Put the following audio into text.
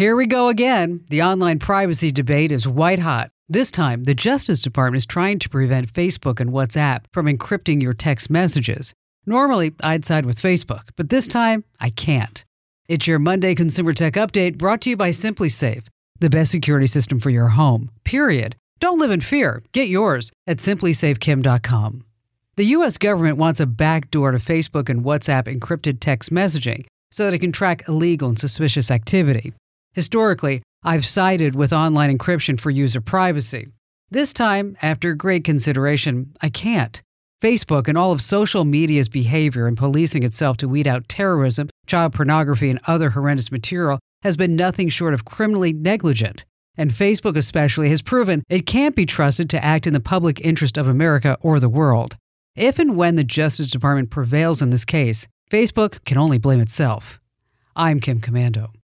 Here we go again. The online privacy debate is white hot. This time, the Justice Department is trying to prevent Facebook and WhatsApp from encrypting your text messages. Normally, I'd side with Facebook, but this time, I can't. It's your Monday Consumer Tech Update brought to you by SimpliSafe, the best security system for your home, period. Don't live in fear. Get yours at simplysafekim.com. The U.S. government wants a backdoor to Facebook and WhatsApp encrypted text messaging so that it can track illegal and suspicious activity. Historically, I've sided with online encryption for user privacy. This time, after great consideration, I can't. Facebook and all of social media's behavior in policing itself to weed out terrorism, child pornography, and other horrendous material has been nothing short of criminally negligent. And Facebook especially has proven it can't be trusted to act in the public interest of America or the world. If and when the Justice Department prevails in this case, Facebook can only blame itself. I'm Kim Komando.